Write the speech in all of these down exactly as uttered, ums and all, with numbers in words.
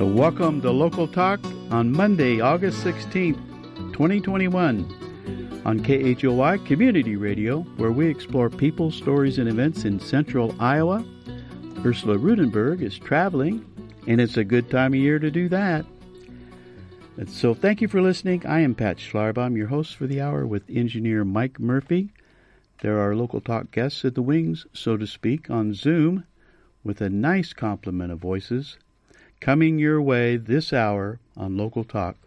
So welcome to Local Talk on Monday, August sixteenth, twenty twenty-one on K H O I Community Radio, where we explore people, stories, and events in central Iowa. Ursula Rudenberg is traveling, and it's a good time of year to do that. And so thank you for listening. I am Pat Schlarbaum, your host for the hour with engineer Mike Murphy. There are Local Talk guests at the wings, so to speak, on Zoom with a nice complement of voices coming your way this hour on Local Talk.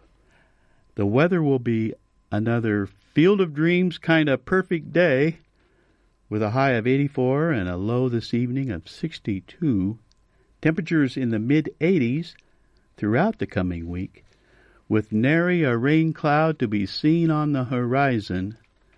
The weather will be another Field of Dreams kind of perfect day with a high of eighty-four and a low this evening of sixty-two. Temperatures in the mid-eighties throughout the coming week, with nary a rain cloud to be seen on the horizon.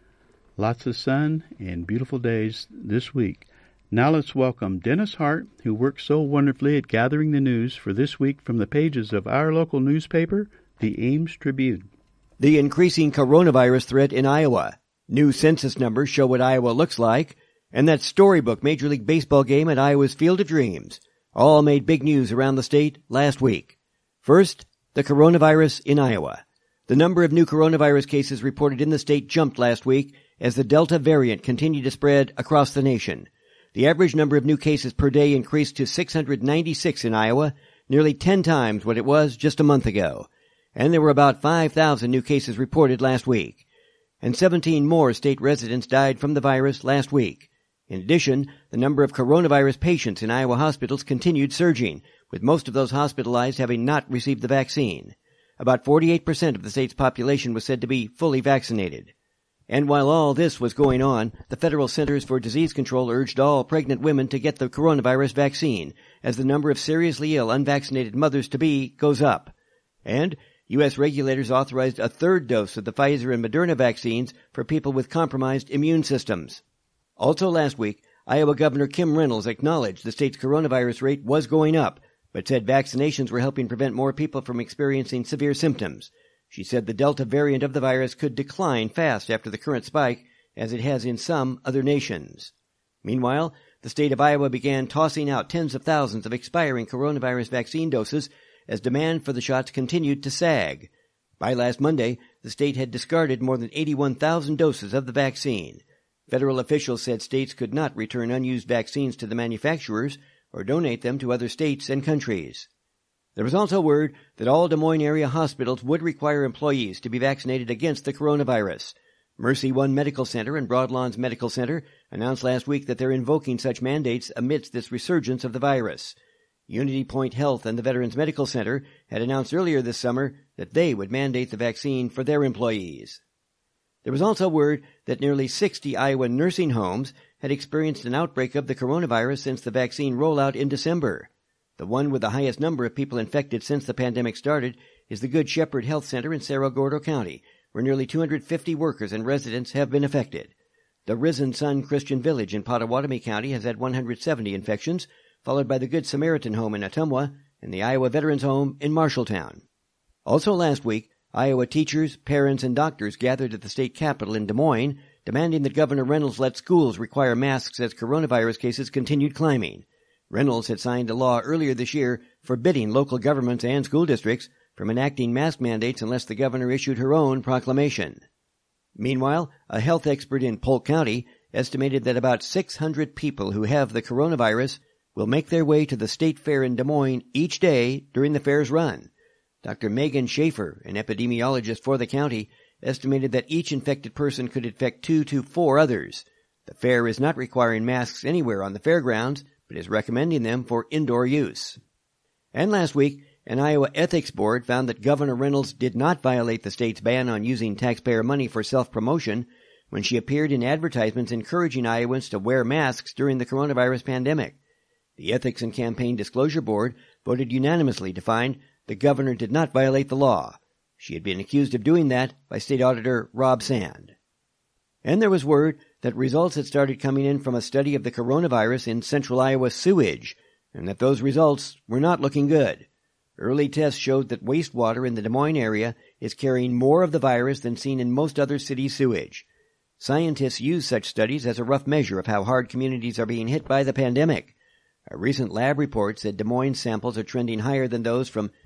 Lots of sun and beautiful days this week. Now let's welcome Dennis Hart, who works so wonderfully at gathering the news for this week from the pages of our local newspaper, the Ames Tribune. The increasing coronavirus threat in Iowa. New census numbers show what Iowa looks like. And that storybook Major League Baseball game at Iowa's Field of Dreams all made big news around the state last week. First, the coronavirus in Iowa. The number of new coronavirus cases reported in the state jumped last week as the Delta variant continued to spread across the nation. The average number of new cases per day increased to six hundred ninety-six in Iowa, nearly ten times what it was just a month ago. And there were about five thousand new cases reported last week. And seventeen more state residents died from the virus last week. In addition, the number of coronavirus patients in Iowa hospitals continued surging, with most of those hospitalized having not received the vaccine. About forty-eight percent of the state's population was said to be fully vaccinated. And while all this was going on, the Federal Centers for Disease Control urged all pregnant women to get the coronavirus vaccine, as the number of seriously ill unvaccinated mothers-to-be goes up. And U S regulators authorized a third dose of the Pfizer and Moderna vaccines for people with compromised immune systems. Also last week, Iowa Governor Kim Reynolds acknowledged the state's coronavirus rate was going up, but said vaccinations were helping prevent more people from experiencing severe symptoms. She said the Delta variant of the virus could decline fast after the current spike, as it has in some other nations. Meanwhile, the state of Iowa began tossing out tens of thousands of expiring coronavirus vaccine doses as demand for the shots continued to sag. By last Monday, the state had discarded more than eighty-one thousand doses of the vaccine. Federal officials said states could not return unused vaccines to the manufacturers or donate them to other states and countries. There was also word that all Des Moines area hospitals would require employees to be vaccinated against the coronavirus. Mercy One Medical Center and Broadlawns Medical Center announced last week that they're invoking such mandates amidst this resurgence of the virus. Unity Point Health and the Veterans Medical Center had announced earlier this summer that they would mandate the vaccine for their employees. There was also word that nearly sixty Iowa nursing homes had experienced an outbreak of the coronavirus since the vaccine rollout in December. The one with the highest number of people infected since the pandemic started is the Good Shepherd Health Center in Cerro Gordo County, where nearly two hundred fifty workers and residents have been affected. The Risen Sun Christian Village in Pottawatomie County has had one hundred seventy infections, followed by the Good Samaritan Home in Ottumwa and the Iowa Veterans Home in Marshalltown. Also last week, Iowa teachers, parents, and doctors gathered at the state capitol in Des Moines, demanding that Governor Reynolds let schools require masks as coronavirus cases continued climbing. Reynolds had signed a law earlier this year forbidding local governments and school districts from enacting mask mandates unless the governor issued her own proclamation. Meanwhile, a health expert in Polk County estimated that about six hundred people who have the coronavirus will make their way to the state fair in Des Moines each day during the fair's run. Doctor Megan Schaefer, an epidemiologist for the county, estimated that each infected person could infect two to four others. The fair is not requiring masks anywhere on the fairgrounds, but is recommending them for indoor use. And last week, an Iowa ethics board found that Governor Reynolds did not violate the state's ban on using taxpayer money for self-promotion when she appeared in advertisements encouraging Iowans to wear masks during the coronavirus pandemic. The Ethics and Campaign Disclosure Board voted unanimously to find the governor did not violate the law. She had been accused of doing that by State Auditor Rob Sand. And there was word that results had started coming in from a study of the coronavirus in central Iowa sewage, and that those results were not looking good. Early tests showed that wastewater in the Des Moines area is carrying more of the virus than seen in most other city sewage. Scientists use such studies as a rough measure of how hard communities are being hit by the pandemic. A recent lab report said Des Moines samples are trending higher than those from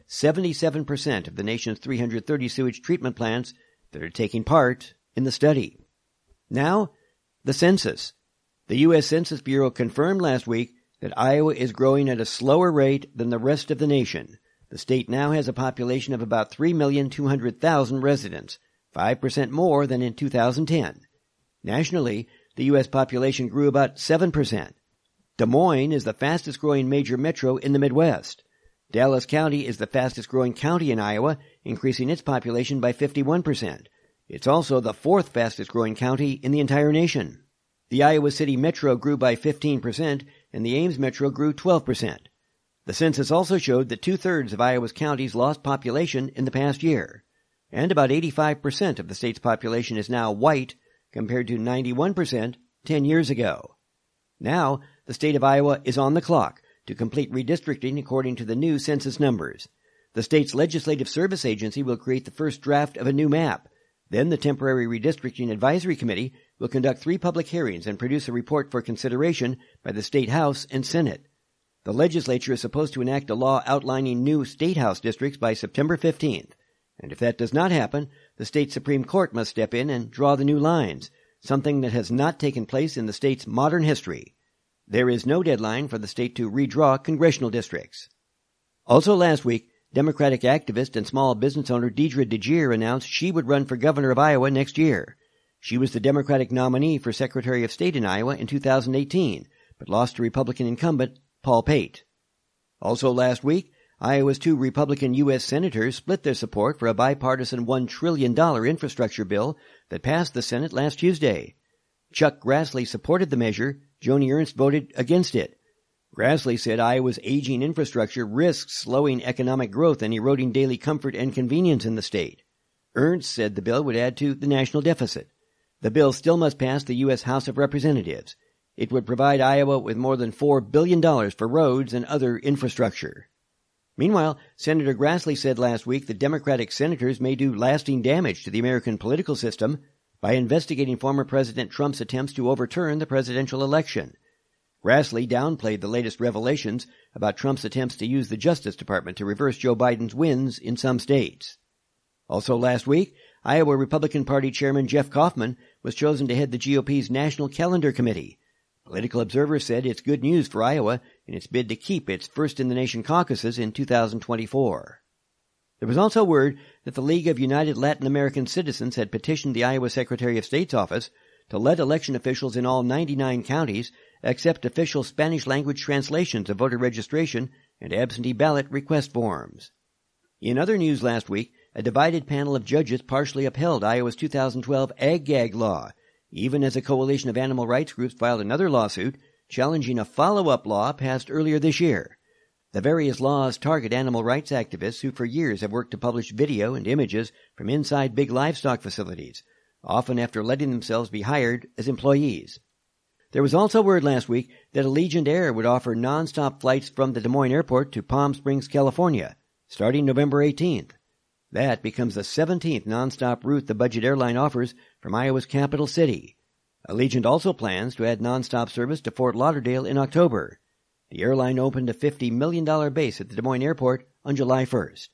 seventy-seven percent of the nation's three hundred thirty sewage treatment plants that are taking part in the study. Now, the census. The U S Census Bureau confirmed last week that Iowa is growing at a slower rate than the rest of the nation. The state now has a population of about three million two hundred thousand residents, five percent more than in two thousand ten. Nationally, the U S population grew about seven percent. Des Moines is the fastest-growing major metro in the Midwest. Dallas County is the fastest-growing county in Iowa, increasing its population by fifty-one percent. It's also the fourth fastest-growing county in the entire nation. The Iowa City Metro grew by fifteen percent, and the Ames Metro grew twelve percent. The census also showed that two-thirds of Iowa's counties lost population in the past year, and about eighty-five percent of the state's population is now white, compared to ninety-one percent ten years ago. Now, the state of Iowa is on the clock to complete redistricting according to the new census numbers. The state's Legislative Service Agency will create the first draft of a new map. Then the Temporary Redistricting Advisory Committee will conduct three public hearings and produce a report for consideration by the State House and Senate. The legislature is supposed to enact a law outlining new State House districts by September fifteenth. And if that does not happen, the state Supreme Court must step in and draw the new lines, something that has not taken place in the state's modern history. There is no deadline for the state to redraw congressional districts. Also last week, Democratic activist and small business owner Deidre DeGear announced she would run for governor of Iowa next year. She was the Democratic nominee for Secretary of State in Iowa in two thousand eighteen, but lost to Republican incumbent Paul Pate. Also last week, Iowa's two Republican U S senators split their support for a bipartisan one trillion dollars infrastructure bill that passed the Senate last Tuesday. Chuck Grassley supported the measure. Joni Ernst voted against it. Grassley said Iowa's aging infrastructure risks slowing economic growth and eroding daily comfort and convenience in the state. Ernst said the bill would add to the national deficit. The bill still must pass the U S House of Representatives. It would provide Iowa with more than four billion dollars for roads and other infrastructure. Meanwhile, Senator Grassley said last week that Democratic senators may do lasting damage to the American political system by investigating former President Trump's attempts to overturn the presidential election. Grassley downplayed the latest revelations about Trump's attempts to use the Justice Department to reverse Joe Biden's wins in some states. Also last week, Iowa Republican Party Chairman Jeff Kaufman was chosen to head the G O P's National Calendar Committee. Political observers said it's good news for Iowa in its bid to keep its first-in-the-nation caucuses in two thousand twenty-four. There was also word that the League of United Latin American Citizens had petitioned the Iowa Secretary of State's office to let election officials in all ninety-nine counties accept official Spanish-language translations of voter registration and absentee ballot request forms. In other news last week, a divided panel of judges partially upheld Iowa's two thousand twelve ag-gag law, even as a coalition of animal rights groups filed another lawsuit challenging a follow-up law passed earlier this year. The various laws target animal rights activists who for years have worked to publish video and images from inside big livestock facilities, often after letting themselves be hired as employees. There was also word last week that Allegiant Air would offer nonstop flights from the Des Moines Airport to Palm Springs, California, starting November eighteenth. That becomes the seventeenth nonstop route the budget airline offers from Iowa's capital city. Allegiant also plans to add nonstop service to Fort Lauderdale in October. The airline opened a fifty million dollars base at the Des Moines Airport on July first.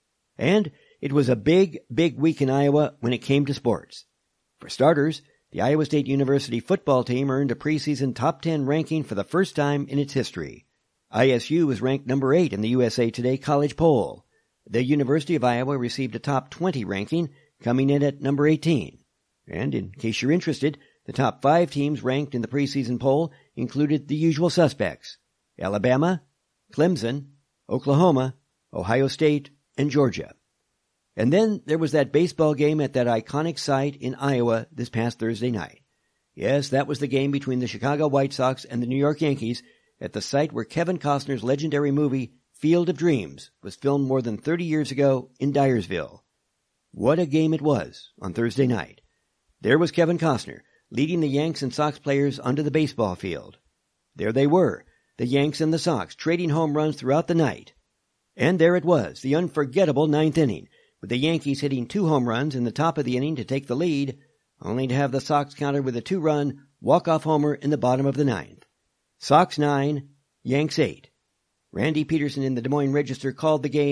And it was a big, big week in Iowa when it came to sports. For starters, the Iowa State University football team earned a preseason top ten ranking for the first time in its history. I S U was ranked number eight in the U S A Today college poll. The University of Iowa received a top twenty ranking, coming in at number eighteen. And in case you're interested, the top five teams ranked in the preseason poll included the usual suspects: Alabama, Clemson, Oklahoma, Ohio State, and Georgia. And then there was that baseball game at that iconic site in Iowa this past Thursday night. Yes, that was the game between the Chicago White Sox and the New York Yankees at the site where Kevin Costner's legendary movie Field of Dreams was filmed more than thirty years ago in Dyersville. What a game it was on Thursday night. There was Kevin Costner leading the Yanks and Sox players onto the baseball field. There they were, the Yanks and the Sox, trading home runs throughout the night. And there it was, the unforgettable ninth inning, with the Yankees hitting two home runs in the top of the inning to take the lead, only to have the Sox counter with a two-run walk-off homer in the bottom of the ninth. Sox nine, Yanks eight. Randy Peterson in the Des Moines Register called the game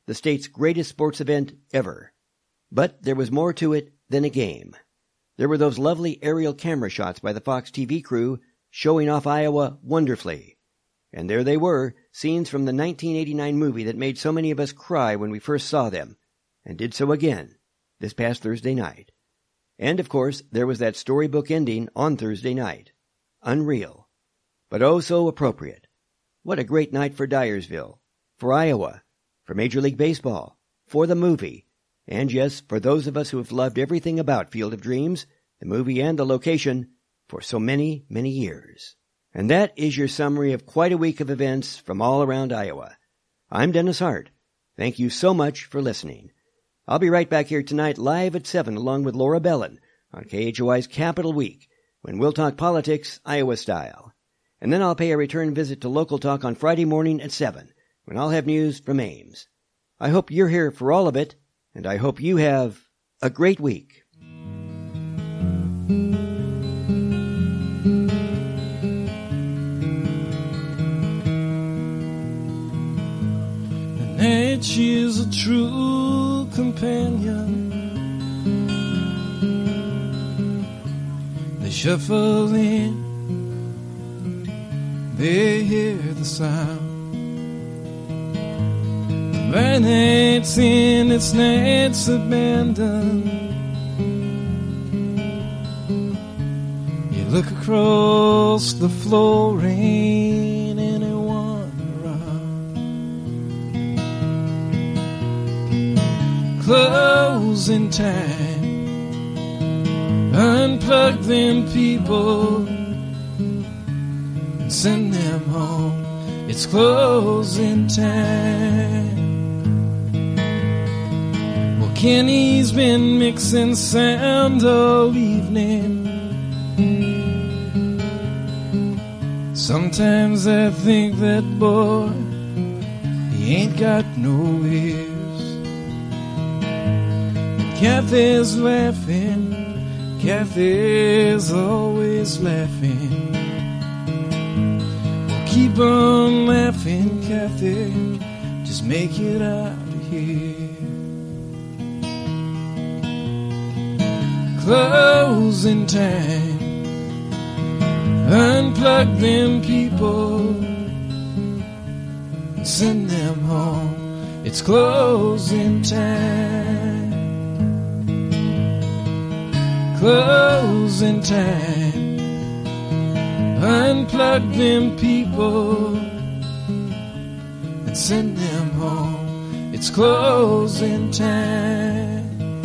the state's greatest sports event ever. But there was more to it than a game. There were those lovely aerial camera shots by the Fox T V crew showing off Iowa wonderfully. And there they were, scenes from the nineteen eighty-nine movie that made so many of us cry when we first saw them, and did so again this past Thursday night. And, of course, there was that storybook ending on Thursday night. Unreal. But oh so appropriate. What a great night for Dyersville, for Iowa, for Major League Baseball, for the movie, and yes, for those of us who have loved everything about Field of Dreams, the movie and the location, for so many, many years. And that is your summary of quite a week of events from all around Iowa. I'm Dennis Hart. Thank you so much for listening. I'll be right back here tonight live at seven along with Laura Bellin on K H O I's Capital Week, when we'll talk politics Iowa style. And then I'll pay a return visit to Local Talk on Friday morning at seven, when I'll have news from Ames. I hope you're here for all of it, and I hope you have a great week. And age is a true companion. They shuffle in, they hear the sound. When it's in its night's abandoned, you look across the floor, ain't anyone around. Closing time, unplug them people and send them home. It's closing time. Kenny's been mixing sound all evening. Sometimes I think that boy, he ain't got no ears. And Kathy's laughing, Kathy's always laughing. Well, keep on laughing, Kathy, just make it out of here. Closing time, unplug them people and send them home. It's closing time, closing time, unplug them people and send them home. It's closing time.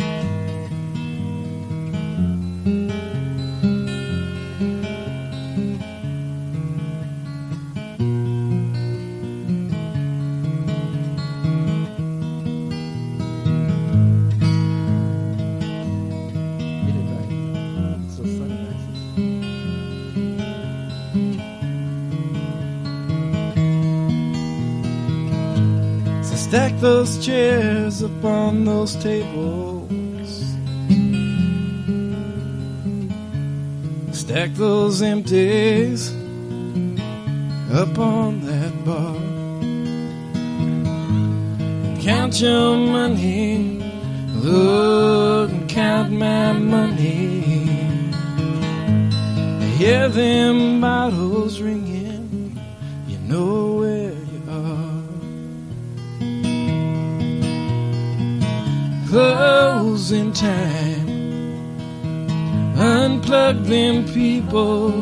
Stack those chairs upon those tables. Stack those empties up on that bar. And count your money. Look and count my money. I hear them bottles ringing. You know where you are. Closing time, unplug them people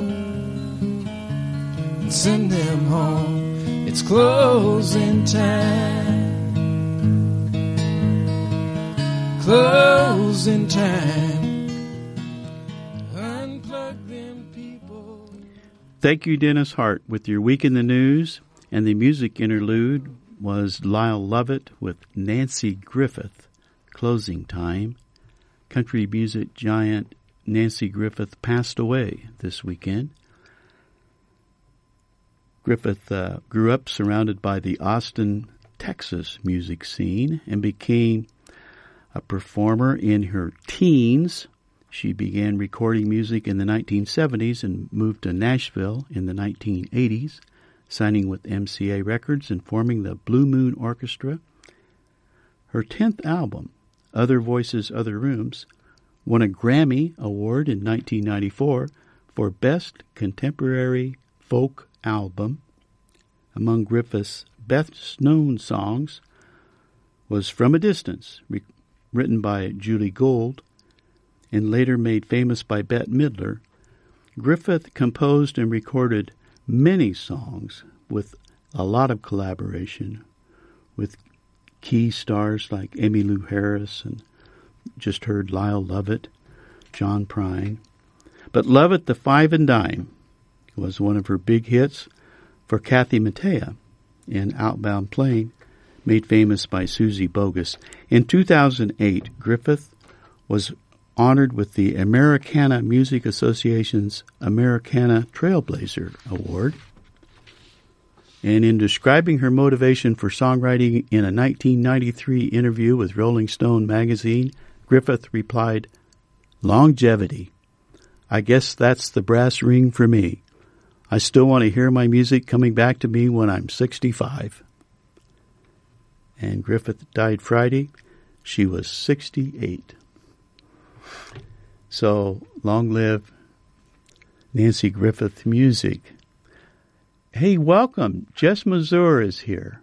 and send them home. It's closing time, closing time, unplug them people. Thank you, Dennis Hart, with your Week in the News, and the music interlude was Lyle Lovett with Nancy Griffith. Closing time. Country music giant Nancy Griffith passed away this weekend. Griffith uh, grew up surrounded by the Austin, Texas music scene and became a performer in her teens. She began recording music in the nineteen seventies and moved to Nashville in the nineteen eighties, signing with M C A Records and forming the Blue Moon Orchestra. Her tenth album, Other Voices, Other Rooms, won a Grammy Award in nineteen ninety-four for Best Contemporary Folk Album. Among Griffith's best-known songs was From a Distance, re- written by Julie Gould, and later made famous by Bette Midler. Griffith composed and recorded many songs with a lot of collaboration with key stars like Emmylou Harris, and just heard Lyle Lovett, John Prine. But Lovett the Five and Dime was one of her big hits for Kathy Mattea in Outbound Plane, made famous by Susie Bogus. In two thousand eight, Griffith was honored with the Americana Music Association's Americana Trailblazer Award. And in describing her motivation for songwriting in a nineteen ninety-three interview with Rolling Stone magazine, Griffith replied, "Longevity. I guess that's the brass ring for me. I still want to hear my music coming back to me when I'm sixty-five." And Griffith died Friday. She was sixty-eight. So, long live Nanci Griffith music. Hey, welcome. Jess Mazur is here.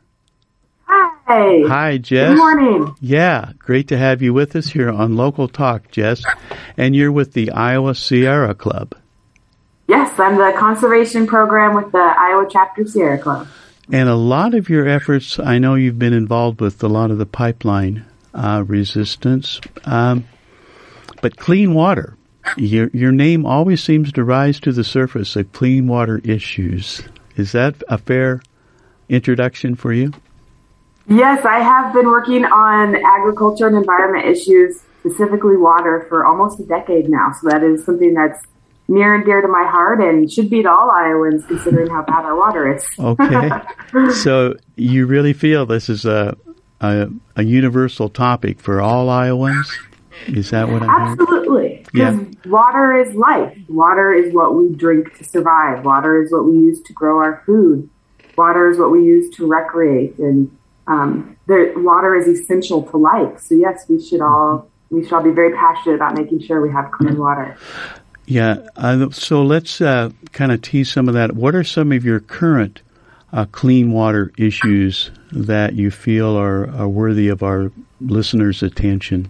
Hi. Hi, Jess. Good morning. Yeah, great to have you with us here on Local Talk, Jess. And you're with the Iowa Sierra Club. Yes, I'm the conservation program with the Iowa Chapter Sierra Club. And a lot of your efforts, I know you've been involved with a lot of the pipeline uh, resistance, um, but clean water. Your, your name always seems to rise to the surface of clean water issues. Is that a fair introduction for you? Yes, I have been working on agriculture and environment issues, specifically water, for almost a decade now. So that is something that's near and dear to my heart and should be to all Iowans, considering how bad our water is. Okay. So you really feel this is a, a a universal topic for all Iowans? Is that what I heard? Absolutely. Because yeah. Water is life. Water is what we drink to survive. Water is what we use to grow our food. Water is what we use to recreate. And um, the water is essential to life. So yes, we should all we should all be very passionate about making sure we have clean water. Yeah. Uh, so let's uh, kind of tease some of that. What are some of your current uh, clean water issues that you feel are, are worthy of our listeners' attention?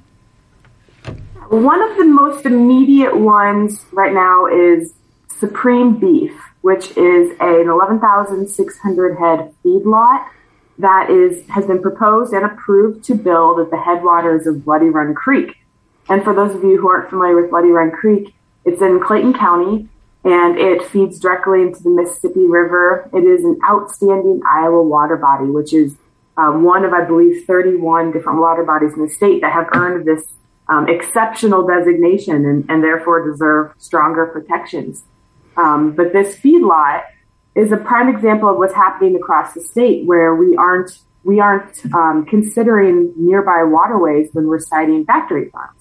One of the most immediate ones right now is Supreme Beef, which is an eleven thousand six hundred head feedlot that is has been proposed and approved to build at the headwaters of Bloody Run Creek. And for those of you who aren't familiar with Bloody Run Creek, it's in Clayton County, and it feeds directly into the Mississippi River. It is an outstanding Iowa water body, which is uh, one of, I believe, thirty-one different water bodies in the state that have earned this Um, exceptional designation and, and therefore deserve stronger protections. Um, but this feedlot is a prime example of what's happening across the state, where we aren't we aren't um, considering nearby waterways when we're siting factory farms.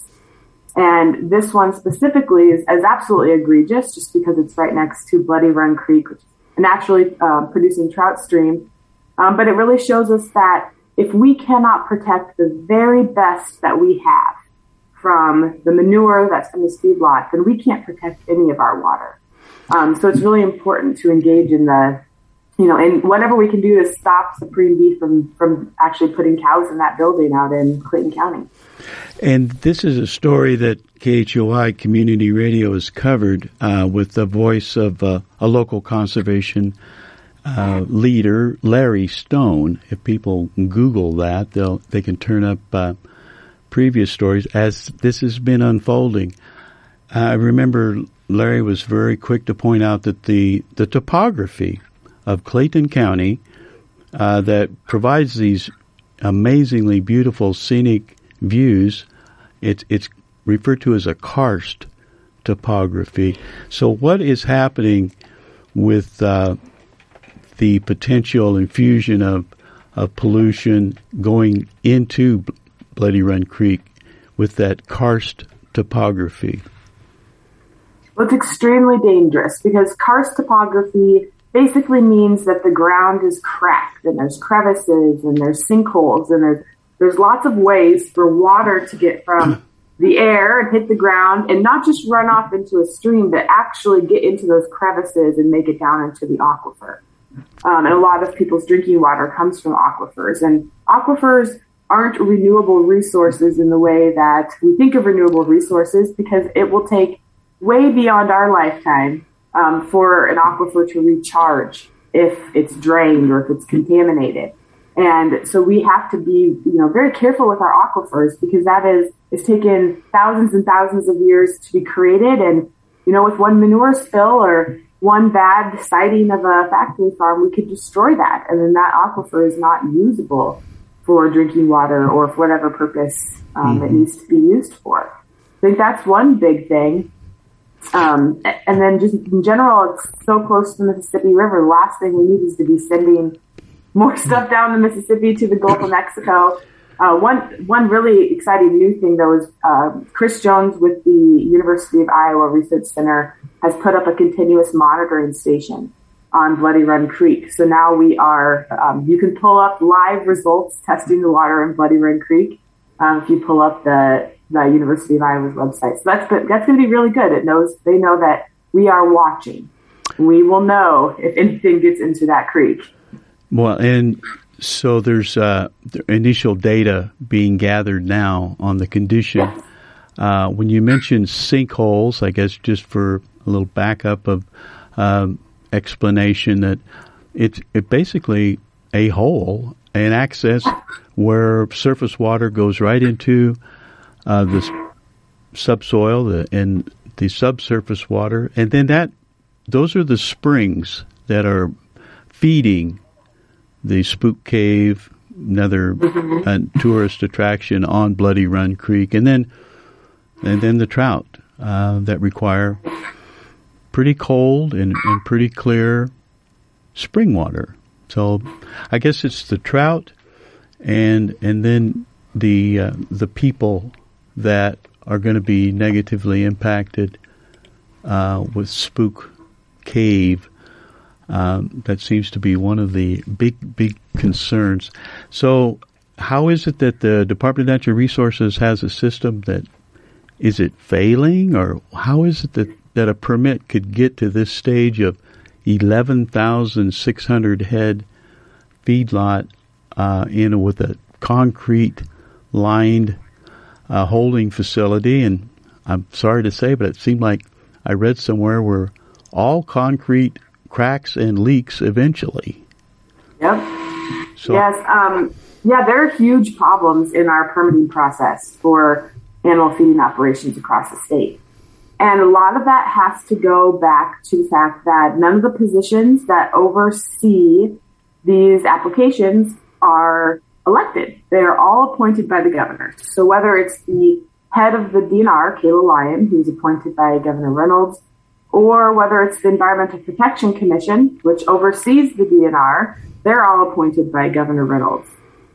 And this one specifically is, is absolutely egregious, just because it's right next to Bloody Run Creek, which is a naturally uh, producing trout stream. Um, but it really shows us that if we cannot protect the very best that we have from the manure that's from this feedlot, then we can't protect any of our water. Um, so it's really important to engage in the, you know, and whatever we can do to stop Supreme Beef from, from actually putting cows in that building out in Clayton County. And this is a story that K H O I Community Radio has covered uh, with the voice of uh, a local conservation uh, leader, Larry Stone. If people Google that, they'll they can turn up uh, previous stories as this has been unfolding. Uh, I remember Larry was very quick to point out that the, the topography of Clayton County uh, that provides these amazingly beautiful scenic views, it's, it's referred to as a karst topography. So what is happening with uh, the potential infusion of, of pollution going into Bloody Run Creek with that karst topography? Well, it's extremely dangerous because karst topography basically means that the ground is cracked and there's crevices and there's sinkholes and there's, there's lots of ways for water to get from the air and hit the ground and not just run off into a stream, but actually get into those crevices and make it down into the aquifer. Um, and a lot of people's drinking water comes from aquifers. And aquifers aren't renewable resources in the way that we think of renewable resources, because it will take way beyond our lifetime um, for an aquifer to recharge if it's drained or if it's contaminated. And so we have to be, you know, very careful with our aquifers, because that is, it's taken thousands and thousands of years to be created. And, you know, with one manure spill or one bad sighting of a factory farm, we could destroy that. And then that aquifer is not usable for drinking water or for whatever purpose um, mm-hmm. it needs to be used for. I think that's one big thing. Um, and then just in general, it's so close to the Mississippi River. The last thing we need is to be sending more stuff down the Mississippi to the Gulf of Mexico. Uh, one one really exciting new thing, though, is uh, Chris Jones with the University of Iowa Research Center has put up a continuous monitoring station on Bloody Run Creek. So now we are, um, you can pull up live results testing the water in Bloody Run Creek um, if you pull up the, the University of Iowa's website. So that's that's going to be really good. It knows they know that we are watching. We will know if anything gets into that creek. Well, and so there's uh, initial data being gathered now on the condition. Yes. Uh, when you mentioned sinkholes, I guess just for a little backup of um, explanation, that it's it basically a hole, an access where surface water goes right into uh, the subsoil the, and the subsurface water, and then that those are the springs that are feeding the Spook Cave, another uh, tourist attraction on Bloody Run Creek, and then and then the trout uh, that require pretty cold and, and pretty clear spring water. So I guess it's the trout and and then the uh, the people that are going to be negatively impacted uh, with Spook Cave. Um, that seems to be one of the big, big concerns. So how is it that the Department of Natural Resources has a system that, is it failing, or how is it that, that a permit could get to this stage of eleven thousand six hundred head feedlot uh, in with a concrete lined uh, holding facility? And I'm sorry to say, but it seemed like I read somewhere where all concrete cracks and leaks eventually. Yep. So, yes. Um, yeah, there are huge problems in our permitting process for animal feeding operations across the state. And a lot of that has to go back to the fact that none of the positions that oversee these applications are elected. They are all appointed by the governor. So whether it's the head of the D N R, Kayla Lyon, who's appointed by Governor Reynolds, or whether it's the Environmental Protection Commission, which oversees the D N R, they're all appointed by Governor Reynolds.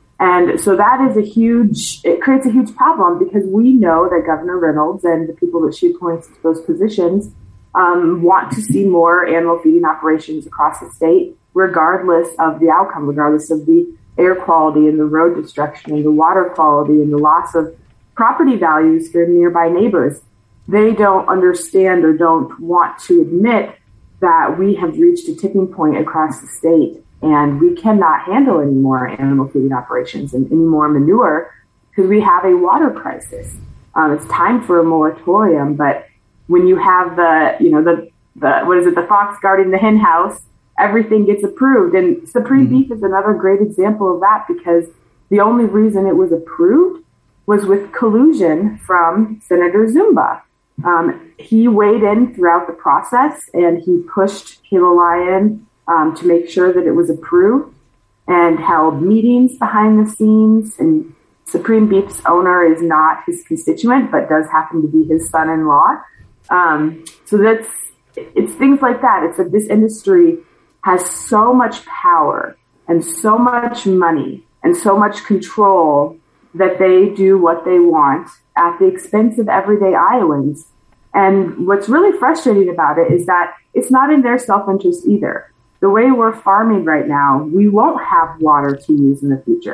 And so that is a huge, it creates a huge problem, because we know that Governor Reynolds and the people that she appoints to those positions um, want to see more animal feeding operations across the state, regardless of the outcome, regardless of the air quality and the road destruction and the water quality and the loss of property values for nearby neighbors. They don't understand or don't want to admit that we have reached a tipping point across the state, and we cannot handle any more animal feeding operations and any more manure, because we have a water crisis. Um, it's time for a moratorium, but when you have the, you know, the, the, what is it, the fox guarding the hen house, everything gets approved. And Supreme mm-hmm. Beef is another great example of that, because the only reason it was approved was with collusion from Senator Zumba. Um, he weighed in throughout the process, and he pushed Kayla Lyon um, to make sure that it was approved, and held meetings behind the scenes. And Supreme Beef's owner is not his constituent, but does happen to be his son-in-law. Um, so that's, it's things like that. It's that this industry has so much power and so much money and so much control that they do what they want at the expense of everyday Iowans. And what's really frustrating about it is that it's not in their self-interest either. The way we're farming right now, we won't have water to use in the future.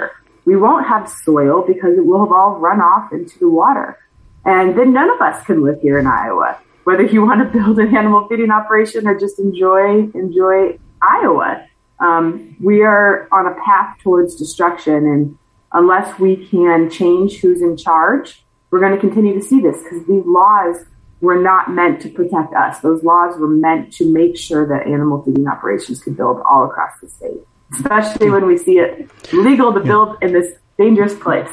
we won't have soil because it will have all run off into the water. And then none of us can live here in Iowa, whether you want to build an animal feeding operation or just enjoy enjoy Iowa. Um, we are on a path towards destruction, and unless we can change who's in charge, we're going to continue to see this, because these laws were not meant to protect us. Those laws were meant to make sure that animal feeding operations could build all across the state, especially when we see it legal to build in this dangerous place.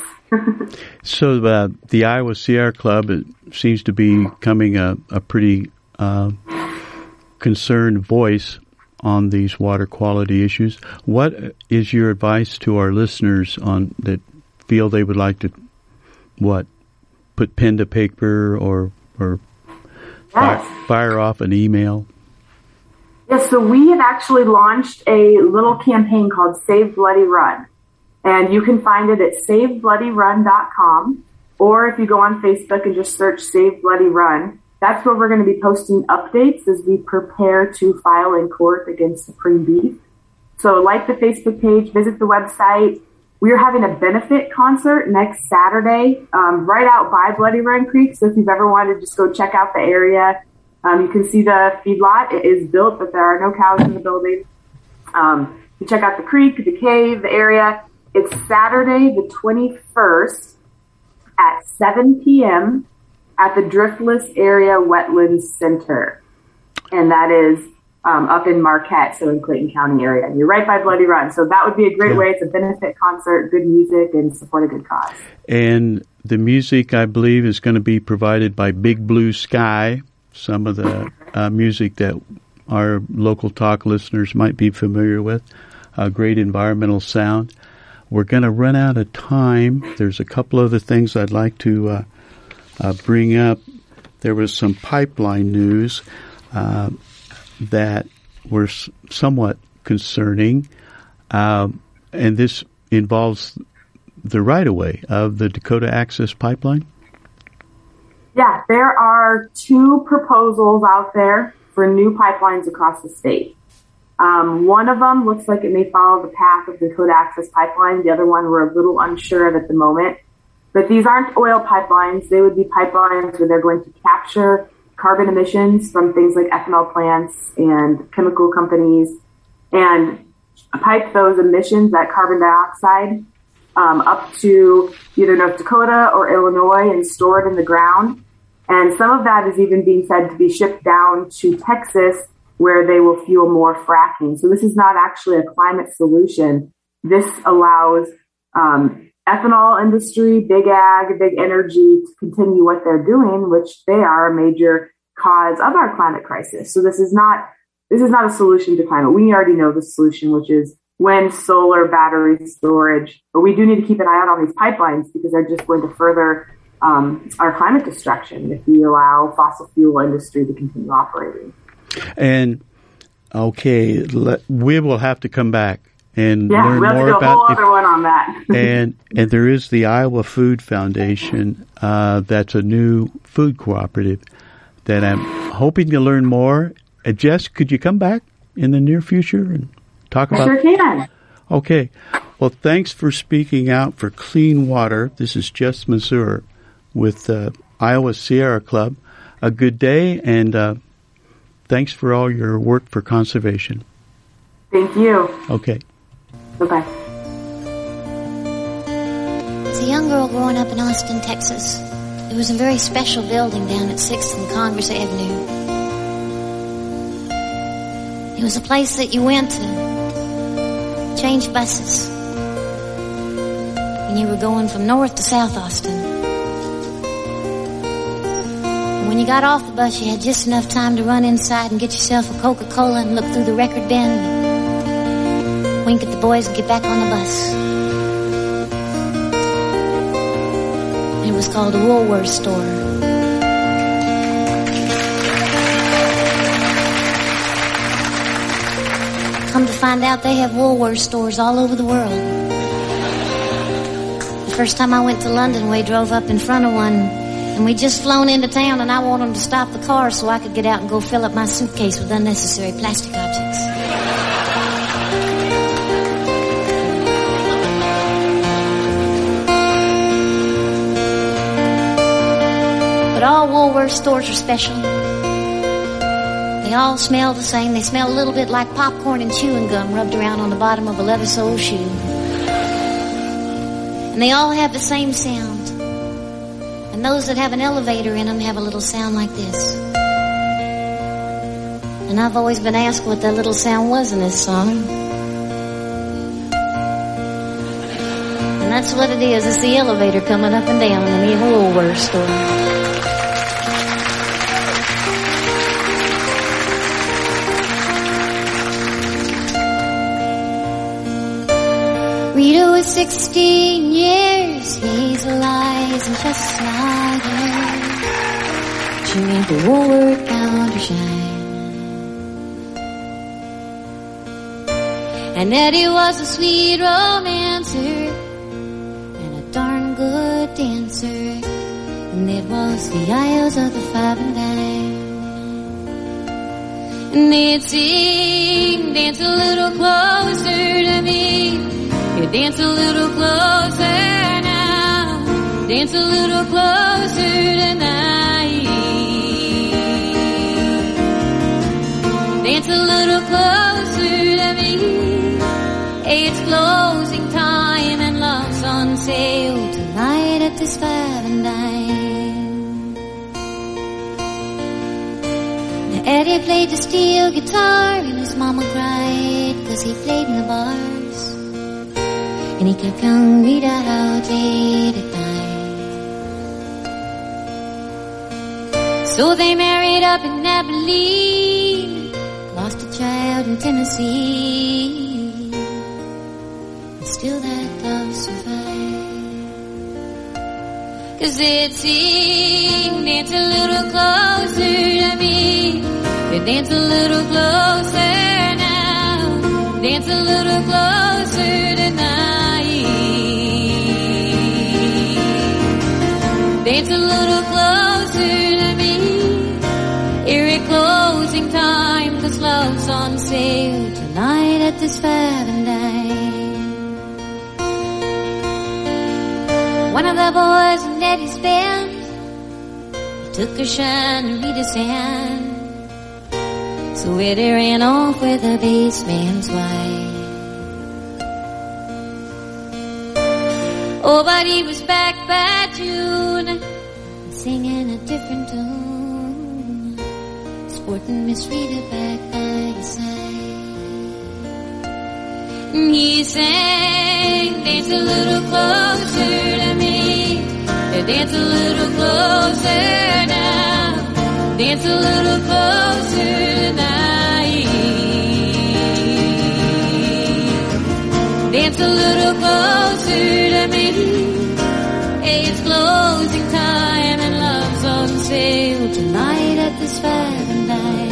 So uh, the Iowa Sierra Club, it seems to be becoming a, a pretty uh, concerned voice on these water quality issues. What is your advice to our listeners on that feel they would like to, what, put pen to paper or or yes. fire, fire off an email? Yes, so we have actually launched a little campaign called Save Bloody Run. And you can find it at save bloody run dot com, or if you go on Facebook and just search Save Bloody Run, that's where we're going to be posting updates as we prepare to file in court against Supreme Beef. So like the Facebook page, visit the website. We are having a benefit concert next Saturday, um, right out by Bloody Run Creek. So if you've ever wanted to just go check out the area, um, you can see the feedlot. It is built, but there are no cows in the building. Um, you check out the creek, the cave, the area. It's Saturday the twenty-first at seven p.m. at the Driftless Area Wetlands Center. And that is um, up in Marquette, so in Clayton County area. And you're right by Bloody Run. So that would be a great yeah. way. It's a benefit concert, good music, and support a good cause. And the music, I believe, is going to be provided by Big Blue Sky, some of the uh, music that our local talk listeners might be familiar with. A great environmental sound. We're going to run out of time. There's a couple other things I'd like to uh, uh, bring up. There was some pipeline news uh, that were s- somewhat concerning, um, and this involves the right-of-way of the Dakota Access Pipeline. Yeah, there are two proposals out there for new pipelines across the state. Um, one of them looks like it may follow the path of the Dakota Access Pipeline. The other one we're a little unsure of at the moment. But these aren't oil pipelines. They would be pipelines where they're going to capture carbon emissions from things like ethanol plants and chemical companies and pipe those emissions, that carbon dioxide, um, up to either North Dakota or Illinois and store it in the ground. And some of that is even being said to be shipped down to Texas, where they will fuel more fracking. So this is not actually a climate solution. This allows um, ethanol industry, big ag, big energy to continue what they're doing, which they are a major cause of our climate crisis. So this is not this is not a solution to climate. We already know the solution, which is wind, solar, battery storage. But we do need to keep an eye out on these pipelines because they're just going to further um, our climate destruction if we allow fossil fuel industry to continue operating. And okay, let, we will have to come back and yeah, learn we'll more do a about whole it. Other one on that. and and there is the Iowa Food Foundation. Uh, that's a new food cooperative that I'm hoping to learn more. Uh, Jess, could you come back in the near future and talk I about? Sure can. Okay. Well, thanks for speaking out for clean water. This is Jess Mazur with uh, Iowa Sierra Club. A good day and. Uh, Thanks for all your work for conservation. Thank you. Okay. Bye-bye. As a young girl growing up in Austin, Texas, there was a very special building down at sixth and Congress Avenue. It was a place that you went to change buses when you were going from North to South Austin. When you got off the bus, you had just enough time to run inside and get yourself a Coca-Cola and look through the record bin and wink at the boys and get back on the bus. It was called a Woolworth store. Come to find out, they have Woolworth stores all over the world. The first time I went to London, we drove up in front of one. And we'd just flown into town, and I wanted them to stop the car so I could get out and go fill up my suitcase with unnecessary plastic objects. Woolworth stores are special. They all smell the same. They smell a little bit like popcorn and chewing gum rubbed around on the bottom of a leather sole shoe. And they all have the same sound. And those that have an elevator in them have a little sound like this. And I've always been asked what that little sound was in this song. And that's what it is. It's the elevator coming up and down in the Woolworth store. Rita was sixteen years, hazel eyes and chestnut hair. She made the Woolworth counter shine. And Eddie was a sweet romancer and a darn good dancer. And they'd waltz the aisles of the five and dime. And they'd sing, dance a little closer to me. You dance a little closer now. Dance a little closer tonight. Dance a little closer to me. Hey, it's closing time and love's on sale tonight at this five and dime. Now Eddie played the steel guitar and his mama cried 'cause he played in the bars. And he kept young Rita out late at night. So they married up in Abilene, lost a child in Tennessee, and still that love survived. 'Cause they'd sing, dance a little closer to me. You dance a little closer now. Dance a little closer tonight. Dance a little closer to me. Here at closing time, 'cause love's on sale tonight at this five and dime. One of the boys in Eddie's band, he took a shine to Rita's hand. So Eddie ran off with the bassman's wife. Oh, but he was back by June, singing a different tune, sporting Miss Rita back by his side. And he sang, dance a little closer to me. Dance a little closer now. Dance a little closer tonight. Dance a little closer to me. Hey, it's closing time and love's on sale tonight at this five and dime.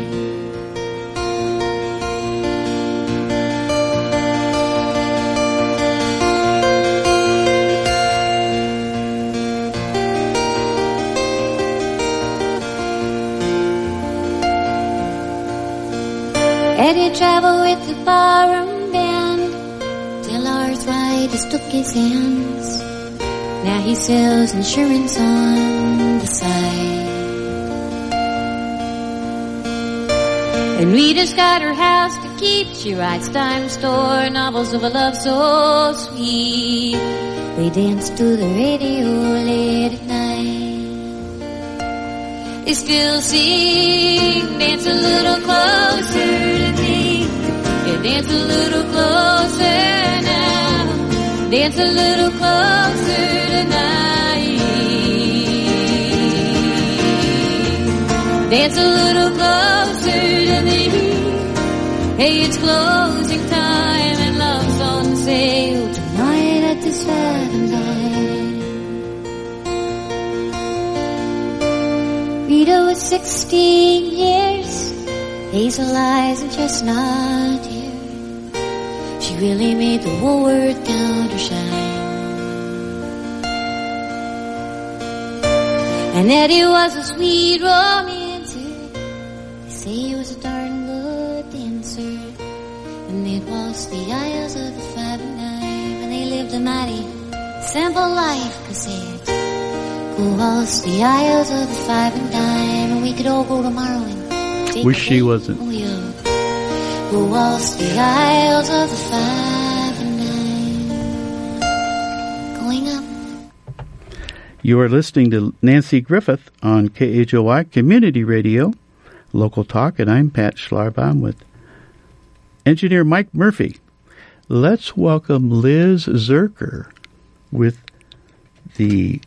Eddie traveled with the barroom band till arthritis took his hands. Now he sells insurance on the side. And Rita's got her house to keep. She writes dime store novels of a love so sweet. They dance to the radio late at night. They still sing, dance a little closer to me. Yeah, dance a little closer now. Dance a little closer tonight. Dance a little closer to me. Hey, it's closing time and love's on sale tonight at this five and dime. Rita was sixteen years, hazel eyes and chestnut hair. She really made the Woolworth counter shine. And Eddie was a sweet romancer. They say he was a darn good dancer. And they'd waltz the aisles of the five and dime. And they lived a mighty simple life, 'cause they'd We'll waltz the aisles of the five and dime, and we could all go tomorrow and take Wish a she date. wasn't. Oh, yeah. We'll waltz the aisles of the five and dime. Going up. You are listening to Nancy Griffith on K H O Y Community Radio, Local Talk, and I'm Pat Schlarbaum with engineer Mike Murphy. Let's welcome Liz Zerker with the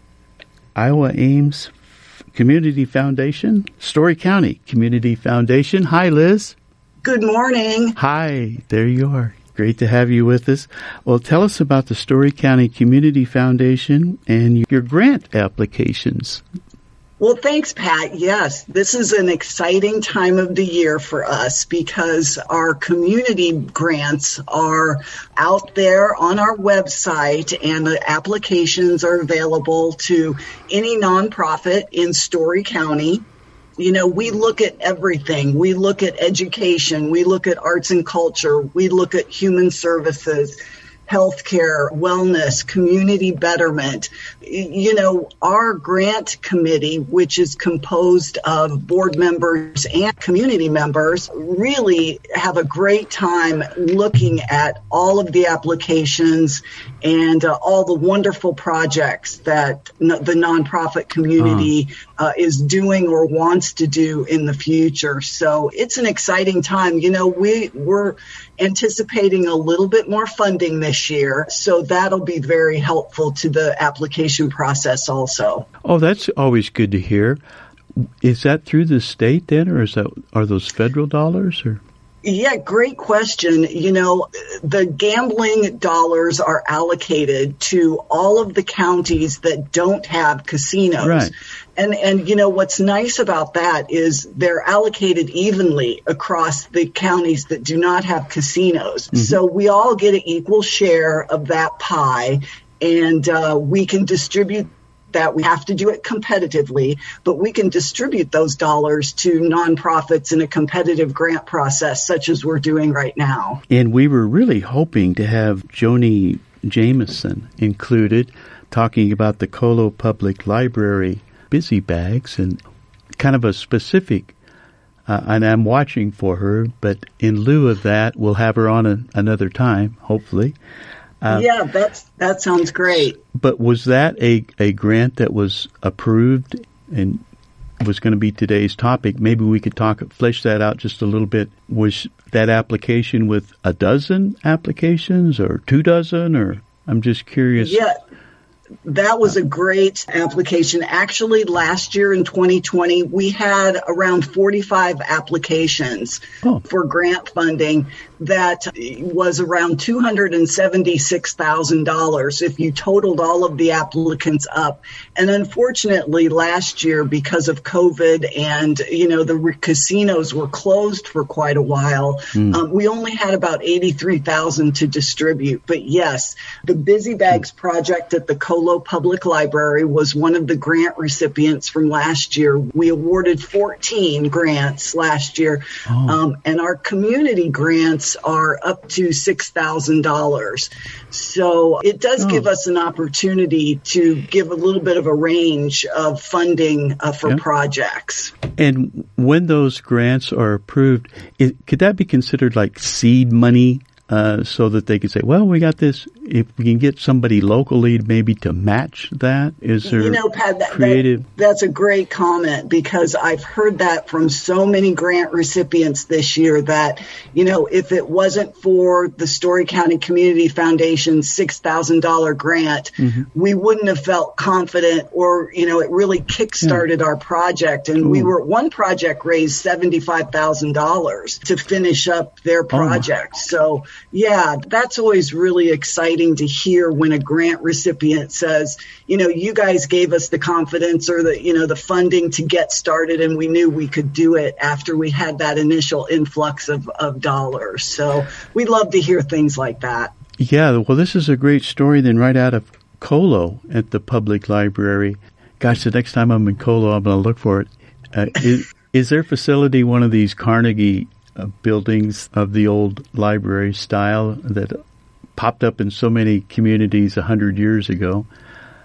Iowa Ames Community Foundation, Story County Community Foundation. Hi, Liz. Good morning. Hi, there you are. Great to have you with us. Well, tell us about the Story County Community Foundation and your grant applications. Well, thanks, Pat. Yes, this is an exciting time of the year for us because our community grants are out there on our website, and the applications are available to any nonprofit in Story County. You know, we look at everything. We look at education. We look at arts and culture. We look at human services, healthcare, wellness, community betterment. You know, our grant committee, which is composed of board members and community members, really have a great time looking at all of the applications and uh, all the wonderful projects that n- the nonprofit community uh, is doing or wants to do in the future. So it's an exciting time. You know, we, we're anticipating a little bit more funding this year, so that'll be very helpful to the application process also. Oh, that's always good to hear. Is that through the state then, or is that are those federal dollars? Or Yeah, great question. You know, the gambling dollars are allocated to all of the counties that don't have casinos. Right. And, and, you know, what's nice about that is they're allocated evenly across the counties that do not have casinos. Mm-hmm. So we all get an equal share of that pie, and uh, we can distribute that. We have to do it competitively, but we can distribute those dollars to nonprofits in a competitive grant process, such as we're doing right now. And we were really hoping to have Joni Jameson included, talking about the Colo Public Library busy bags and kind of a specific, uh, and I'm watching for her, but in lieu of that, we'll have her on a, another time, hopefully. Uh, yeah, that's, that sounds great. But was that a, a grant that was approved and was going to be today's topic? Maybe we could talk, flesh that out just a little bit. Was that application with a dozen applications or two dozen, or I'm just curious. Yeah. That was a great application. Actually, last year in twenty twenty, we had around forty-five applications oh. for grant funding. That was around two hundred seventy-six thousand dollars if you totaled all of the applicants up. And unfortunately, last year, because of COVID and, you know, the re- casinos were closed for quite a while, mm. um, we only had about eighty-three thousand to distribute. But yes, the Busy Bags project at the Colo Public Library was one of the grant recipients from last year. We awarded fourteen grants last year, oh. um, and our community grants are up to six thousand dollars. So it does oh. give us an opportunity to give a little bit of a range of funding uh, for yep. projects. And when those grants are approved, it, could that be considered like seed money? Uh, so that they could say, well, we got this. If we can get somebody locally maybe to match that, is there you know, Pat, that, creative? That, that's a great comment, because I've heard that from so many grant recipients this year that, you know, if it wasn't for the Story County Community Foundation's six thousand dollars grant, mm-hmm. we wouldn't have felt confident, or, you know, it really kickstarted yeah. our project. And Ooh. we were, one project raised seventy-five thousand dollars to finish up their project. Oh. So, yeah, that's always really exciting to hear when a grant recipient says, you know, you guys gave us the confidence or the, you know, the funding to get started, and we knew we could do it after we had that initial influx of, of dollars. So we love to hear things like that. Yeah, well, this is a great story then right out of Colo at the public library. Gosh, the next time I'm in Colo, I'm going to look for it. Uh, is, is their facility one of these Carnegie Uh, buildings of the old library style that popped up in so many communities a hundred years ago?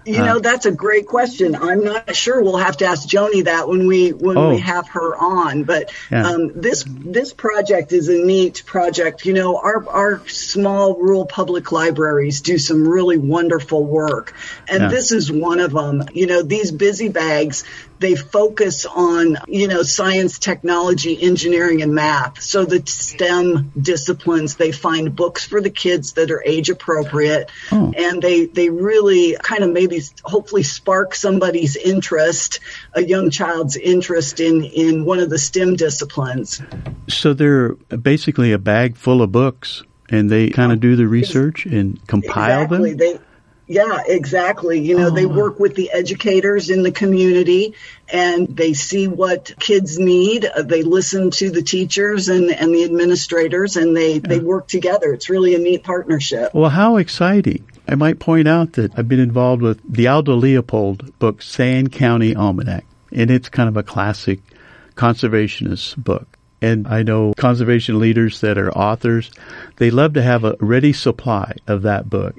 You know, that's a great question. I'm not sure. We'll have to ask Joni that when we when oh. we have her on. But yeah. um, this this project is a neat project. You know, our our small rural public libraries do some really wonderful work, and yeah. this is one of them. You know, these busy bags, they focus on, you know, science, technology, engineering, and math. So the STEM disciplines, they find books for the kids that are age appropriate, oh. and they they really kind of maybe hopefully spark somebody's interest, a young child's interest in, in one of the STEM disciplines. So they're basically a bag full of books, and they kind of do the research and compile exactly. them? They, yeah, exactly. You know, oh. they work with the educators in the community, and they see what kids need. They listen to the teachers and, and the administrators, and they, yeah. they work together. It's really a neat partnership. Well, how exciting. I might point out that I've been involved with the Aldo Leopold book, Sand County Almanac, and it's kind of a classic conservationist book. And I know conservation leaders that are authors, they love to have a ready supply of that book.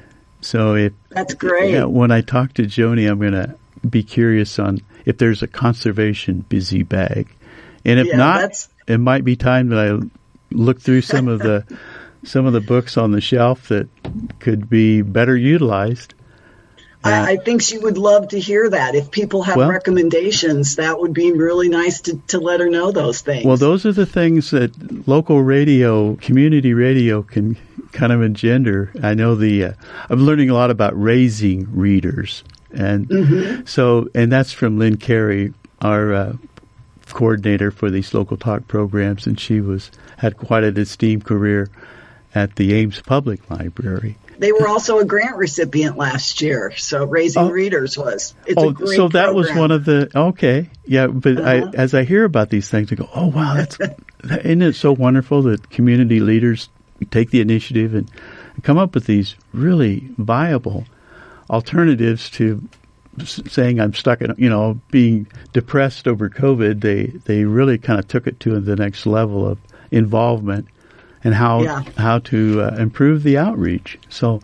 So if that's great. Yeah, when I talk to Joni, I'm going to be curious on if there's a conservation busy bag. And if yeah, not, that's... it might be time that I look through some of the some of the books on the shelf that could be better utilized. Uh, I, I think she would love to hear that. If people have well, recommendations, that would be really nice to, to let her know those things. Well, those are the things that local radio, community radio can kind of engender. I know the, uh, I'm learning a lot about raising readers. And mm-hmm. so, and that's from Lynn Carey, our uh, coordinator for these local talk programs. And she was, had quite a esteemed career at the Ames Public Library. They were also a grant recipient last year, so Raising oh. Readers was. It's oh, a great so that program. was one of the okay, yeah. But uh-huh. I, as I hear about these things, I go, "Oh wow, that's isn't it so wonderful that community leaders take the initiative and come up with these really viable alternatives to saying I'm stuck in, you know, being depressed over COVID." They they really kind of took it to the next level of involvement. And how yeah. how to uh, improve the outreach. So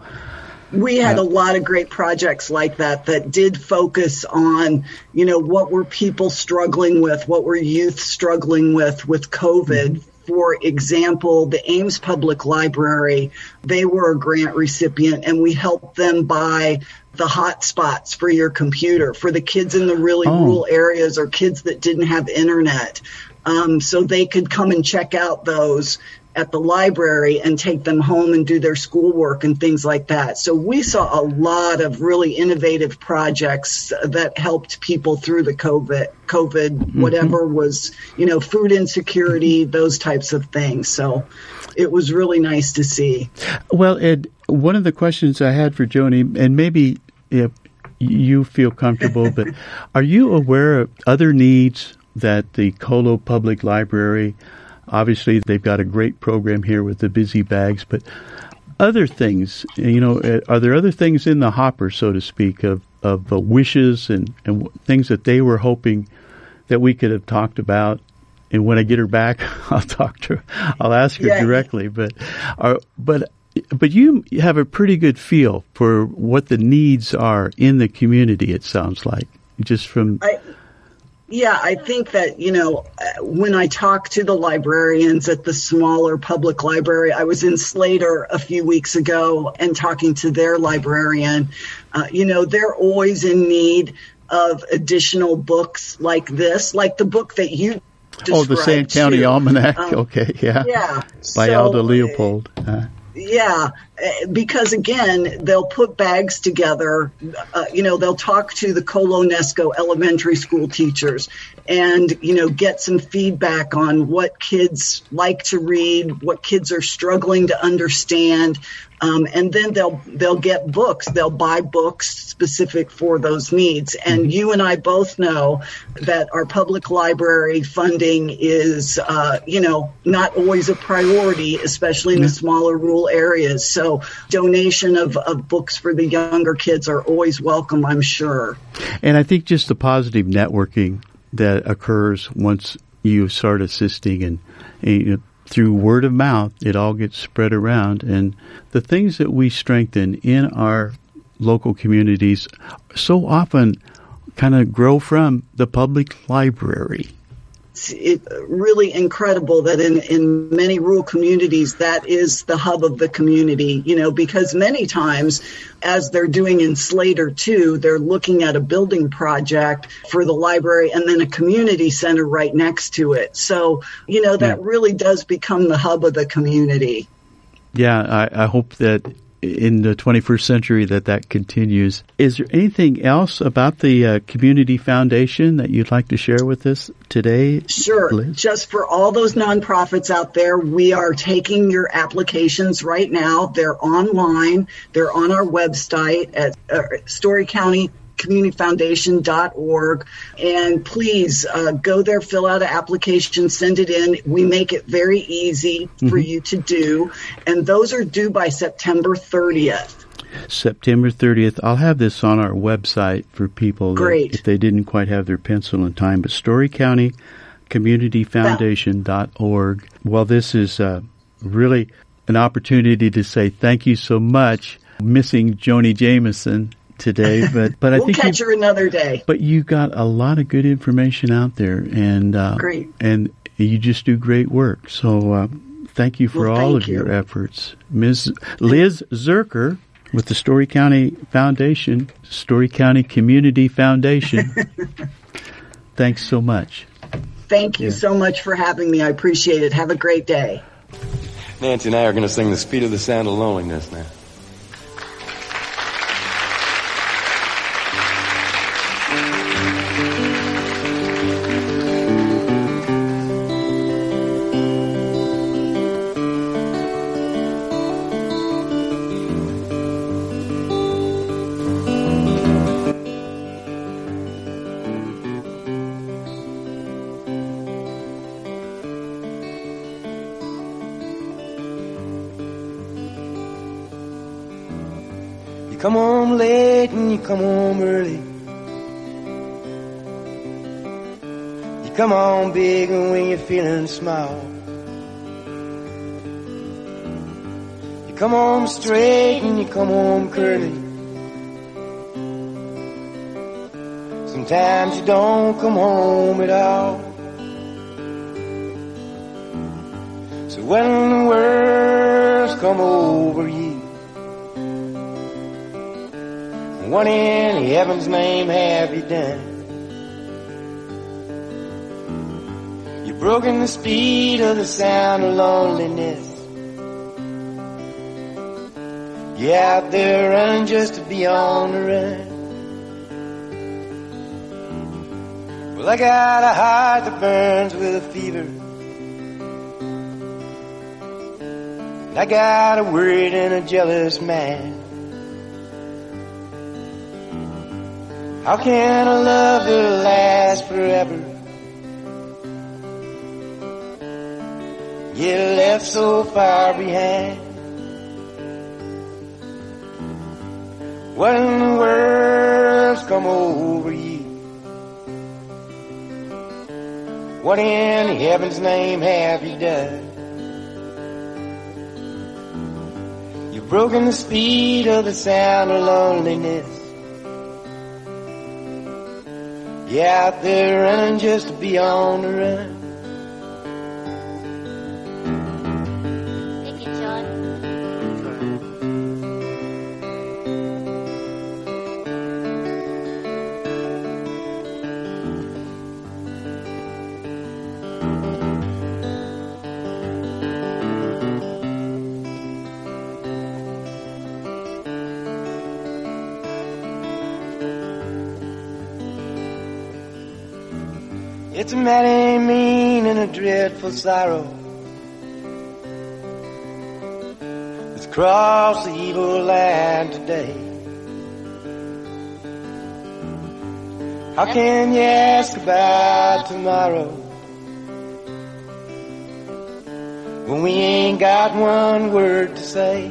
we had uh, a lot of great projects like that that did focus on, you know, what were people struggling with, what were youth struggling with with COVID. Mm-hmm. For example, the Ames Public Library, they were a grant recipient, and we helped them buy the hotspots for your computer for the kids in the really oh. rural areas or kids that didn't have internet. Um, so they could come and check out those at the library and take them home and do their schoolwork and things like that. So we saw a lot of really innovative projects that helped people through the COVID, COVID, mm-hmm. whatever was, you know, food insecurity, those types of things. So it was really nice to see. Well, Ed, one of the questions I had for Joni, and maybe if you feel comfortable, but are you aware of other needs that the Colo Public Library, obviously they've got a great program here with the busy bags, but other things, you know, are there other things in the hopper, so to speak, of, of uh, wishes and, and things that they were hoping that we could have talked about? And when I get her back, I'll talk to her. I'll ask her yeah. directly. But, are, but, but you have a pretty good feel for what the needs are in the community, it sounds like, just from... I- Yeah, I think that, you know, when I talk to the librarians at the smaller public library, I was in Slater a few weeks ago and talking to their librarian, uh, you know, they're always in need of additional books like this, like the book that you described. Oh, the Sand County too. Almanac. Um, okay, yeah. Yeah. By so, Aldo Leopold. Uh, Yeah, because again, they'll put bags together, uh, you know, they'll talk to the Colonesco elementary school teachers and, you know, get some feedback on what kids like to read, what kids are struggling to understand. Um, and then they'll they'll get books. They'll buy books specific for those needs. And mm-hmm. you and I both know that our public library funding is, uh, you know, not always a priority, especially in mm-hmm. the smaller rural areas. So donation of, of books for the younger kids are always welcome, I'm sure. And I think just the positive networking that occurs once you start assisting and, and you know, through word of mouth, it all gets spread around. And the things that we strengthen in our local communities so often kind of grow from the public library. It's really incredible that in, in many rural communities, that is the hub of the community, you know, because many times, as they're doing in Slater too, they're looking at a building project for the library and then a community center right next to it. So, you know, that yeah. really does become the hub of the community. Yeah, I, I hope that in the twenty-first century that that continues. Is there anything else about the uh, Community Foundation that you'd like to share with us today? Sure. Liz? Just for all those nonprofits out there, we are taking your applications right now. They're online. They're on our website at uh, Story County community foundation dot org, and please uh, go there, fill out an application, send it in. We make it very easy for mm-hmm. you to do, and those are due by September thirtieth. September thirtieth. I'll have this on our website for people Great. That, if they didn't quite have their pencil in time, but Story County community foundation dot org. Well, this is uh, really an opportunity to say thank you so much. Missing Joni Jameson today, but but I we'll think catch her another day. But you got a lot of good information out there, and uh, great, and you just do great work. So uh, thank you for well, all thank of you. your efforts, Miz Liz Zerker with the Story County Foundation, Story County Community Foundation. Thanks so much. Thank you yeah. so much for having me. I appreciate it. Have a great day. Nancy and I are going to sing "The Speed of the Sound of Loneliness" now. You come home late and you come home early. You come home big and when you're feeling small. You come home straight and you come home curly. Sometimes you don't come home at all. So when the world's come over you, what in heaven's name have you done? You've broken the speed of the sound of loneliness. You're out there running just to be on the run. Well, I got a heart that burns with a fever. I got a worried and a jealous man. How can a love that last forever get left so far behind? What in the world's come over you? What in heaven's name have you done? You've broken the speed of the sound of loneliness. You're out there running just to be on the run. Thank you, John. It's a mighty mean and a dreadful sorrow that's crossed the evil line today. How can you ask about tomorrow when we ain't got one word to say?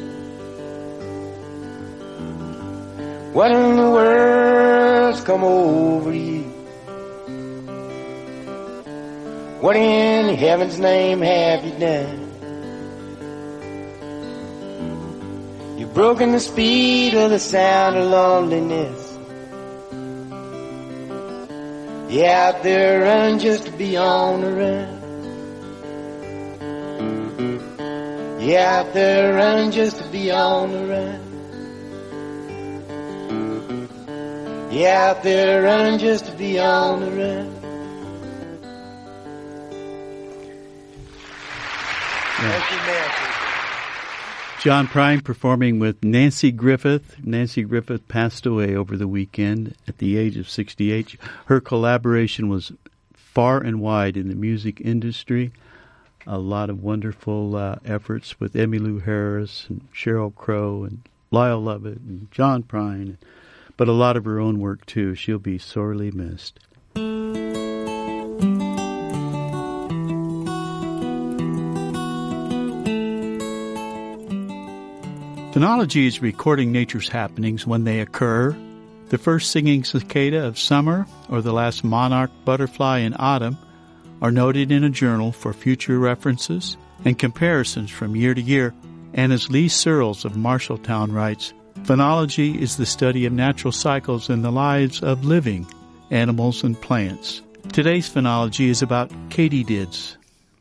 What in the world's come over you? What in heaven's name have you done? You've You've broken the speed of the sound of loneliness. You're out there running just to be on the run. You're out there running just to be on the run. You're out there running just to be on the run. Thank you, Nancy. John Prine performing with Nancy Griffith. Nancy Griffith passed away over the weekend at the age of sixty-eight. Her collaboration was far and wide in the music industry. A lot of wonderful uh, efforts with Emmylou Harris and Sheryl Crow and Lyle Lovett and John Prine, but a lot of her own work too. She'll be sorely missed. Phenology is recording nature's happenings when they occur. The first singing cicada of summer or the last monarch butterfly in autumn are noted in a journal for future references and comparisons from year to year, and as Lee Searles of Marshalltown writes, phenology is the study of natural cycles in the lives of living animals and plants. Today's phenology is about katydids.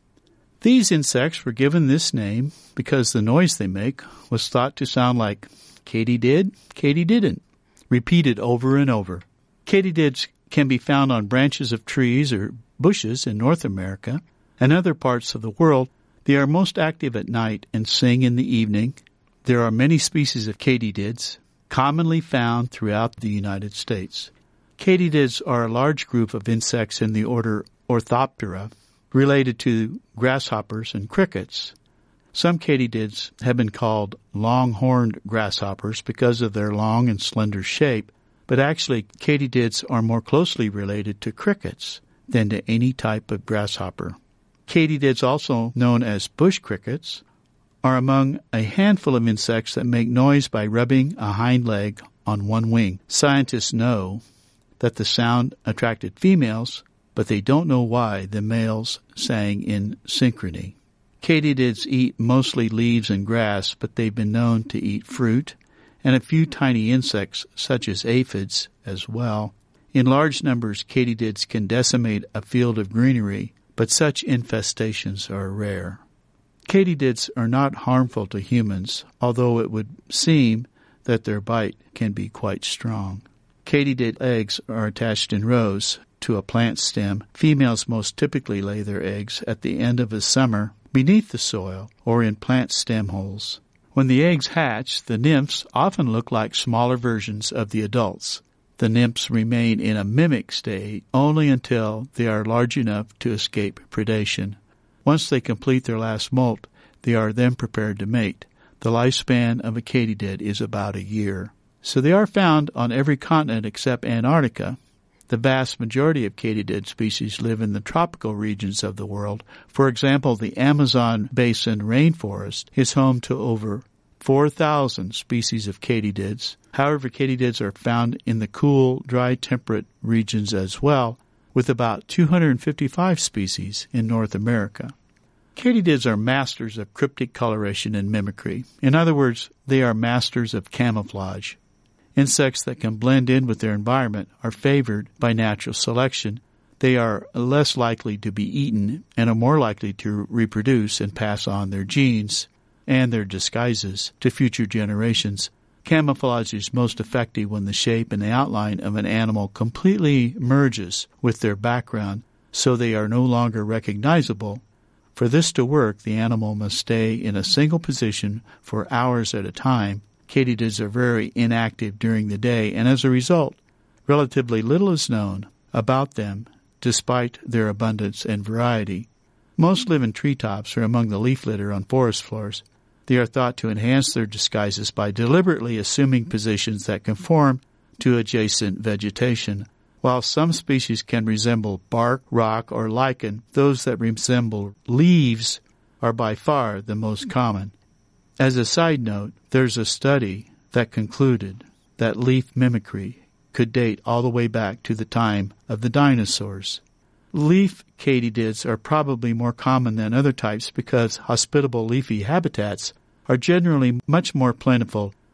These insects were given this name because the noise they make was thought to sound like Katy did, Katy didn't, repeated over and over. Katydids can be found on branches of trees or bushes in North America and other parts of the world. They are most active at night and sing in the evening. There are many species of katydids, commonly found throughout the United States. Katydids are a large group of insects in the order Orthoptera, related to grasshoppers and crickets. Some katydids have been called long-horned grasshoppers because of their long and slender shape, but actually katydids are more closely related to crickets than to any type of grasshopper. Katydids, also known as bush crickets, are among a handful of insects that make noise by rubbing a hind leg on one wing. Scientists know that the sound attracted females, but they don't know why the males sang in synchrony. Katydids eat mostly leaves and grass, but they've been known to eat fruit and a few tiny insects such as aphids as well. In large numbers, katydids can decimate a field of greenery, but such infestations are rare. Katydids are not harmful to humans, although it would seem that their bite can be quite strong. Katydid eggs are attached in rows to a plant stem. Females most typically lay their eggs at the end of the summer beneath the soil or in plant stem holes. When the eggs hatch, the nymphs often look like smaller versions of the adults. The nymphs remain in a mimic state only until they are large enough to escape predation. Once they complete their last molt, they are then prepared to mate. The lifespan of a katydid is about a year. So they are found on every continent except Antarctica. The vast majority of katydid species live in the tropical regions of the world. For example, the Amazon basin rainforest is home to over four thousand species of katydids. However, katydids are found in the cool, dry, temperate regions as well, with about two hundred fifty-five species in North America. Katydids are masters of cryptic coloration and mimicry. In other words, they are masters of camouflage. Insects that can blend in with their environment are favored by natural selection. They are less likely to be eaten and are more likely to reproduce and pass on their genes and their disguises to future generations. Camouflage is most effective when the shape and the outline of an animal completely merges with their background, so they are no longer recognizable. For this to work, the animal must stay in a single position for hours at a time. Katydids are very inactive during the day, and as a result, relatively little is known about them, despite their abundance and variety. Most live in treetops or among the leaf litter on forest floors. They are thought to enhance their disguises by deliberately assuming positions that conform to adjacent vegetation. While some species can resemble bark, rock, or lichen, those that resemble leaves are by far the most common. As a side note, there's a study that concluded that leaf mimicry could date all the way back to the time of the dinosaurs. Leaf katydids are probably more common than other types because hospitable leafy habitats are generally much more plentiful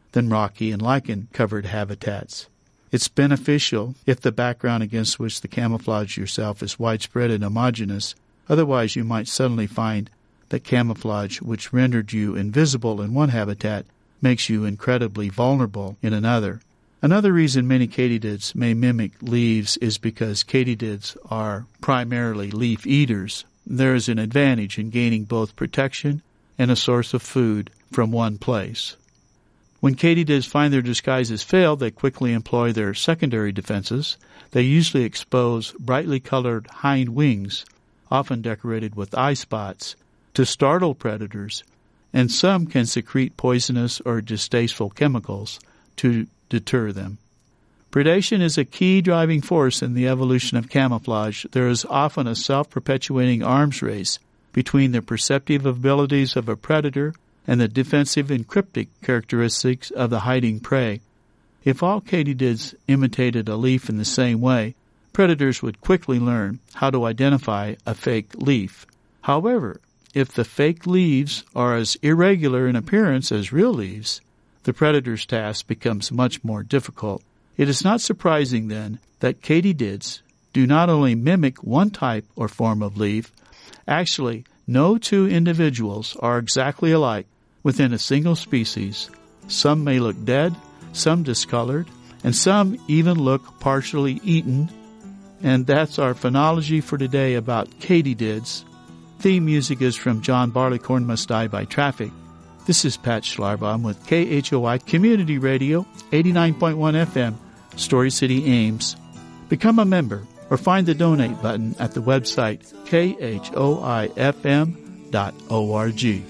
than rocky and lichen-covered habitats. It's beneficial if the background against which the camouflage yourself is widespread and homogeneous. Otherwise, you might suddenly find that camouflage, which rendered you invisible in one habitat, makes you incredibly vulnerable in another. Another reason many katydids may mimic leaves is because katydids are primarily leaf eaters. There is an advantage in gaining both protection and a source of food from one place. When katydids find their disguises failed, they quickly employ their secondary defenses. They usually expose brightly colored hind wings, often decorated with eye spots, to startle predators, and some can secrete poisonous or distasteful chemicals to deter them. Predation is a key driving force in the evolution of camouflage. There is often a self-perpetuating arms race between the perceptive abilities of a predator and the defensive and cryptic characteristics of the hiding prey. If all katydids imitated a leaf in the same way, predators would quickly learn how to identify a fake leaf. However, if the fake leaves are as irregular in appearance as real leaves, the predator's task becomes much more difficult. It is not surprising, then, that katydids do not only mimic one type or form of leaf. Actually, no two individuals are exactly alike within a single species. Some may look dead, some discolored, and some even look partially eaten. And that's our phonology for today about katydids. Theme music is from John Barleycorn Must Die by Traffic. This is Pat Schlarbaum with K H O I Community Radio, eighty-nine point one F M, Story City, Ames. Become a member or find the donate button at the website K H O I F M dot org.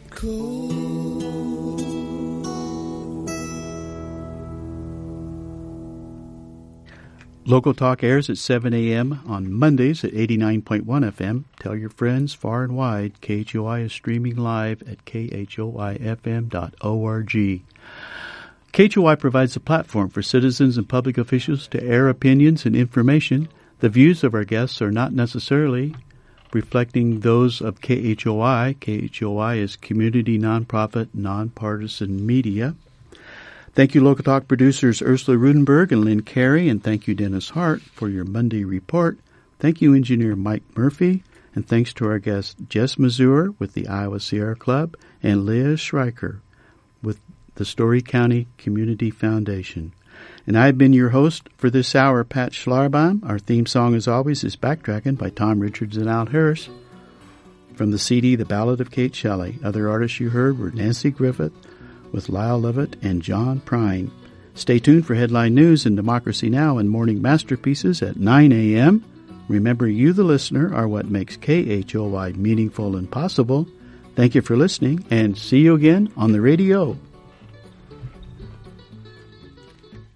Local Talk airs at seven a.m. on Mondays at eighty-nine point one F M. Tell your friends far and wide. K H O I is streaming live at K H O I F M dot org. K H O I provides a platform for citizens and public officials to air opinions and information. The views of our guests are not necessarily reflecting those of K H O I. K H O I is community nonprofit, nonpartisan media. Thank you, Local Talk producers Ursula Rudenberg and Lynn Carey, and thank you, Dennis Hart, for your Monday report. Thank you, engineer Mike Murphy, and thanks to our guest Jess Mazur with the Iowa Sierra Club and Liz Schreiker with the Story County Community Foundation. And I've been your host for this hour, Pat Schlarbaum. Our theme song, as always, is Backtracking by Tom Richards and Al Harris from the C D The Ballad of Kate Shelley. Other artists you heard were Nancy Griffith with Lyle Lovett and John Prine. Stay tuned for headline news and Democracy Now! And morning masterpieces at nine a.m. Remember, you, the listener, are what makes K H O I meaningful and possible. Thank you for listening, and see you again on the radio.